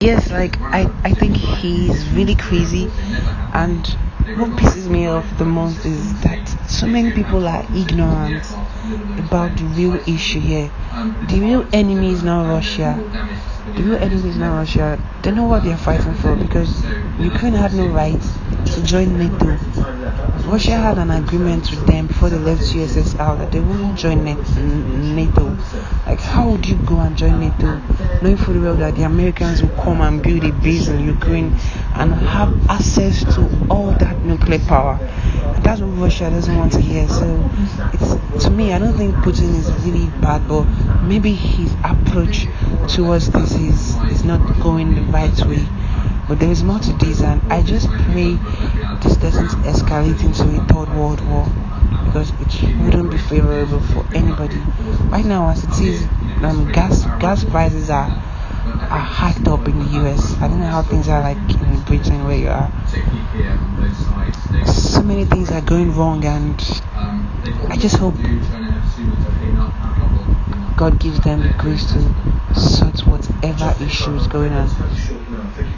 yes, like I think he's really crazy, and what pisses me off the most is that so many people are ignorant about the real issue here. The real enemy is not Russia. The real enemy is not Russia. They know what they're fighting for, because Ukraine had no right to join NATO. Russia had an agreement with them before they left USSR that they wouldn't join NATO. Like, how would you go and join NATO knowing full well that the Americans will come and build a base in Ukraine and have access to all that nuclear power? And that's what Russia doesn't want to hear. So it's, to me, I don't think Putin is really bad, but maybe his approach towards this is not going the right way. But there is more to this, and I just pray this doesn't escalate into a third world war, because it wouldn't be favorable for anybody. Right now, as it is, gas prices are hiked up in the US. I don't know how things are like in Britain where you are. So many things are going wrong, and I just hope God gives them the grace to sort whatever issue is going on.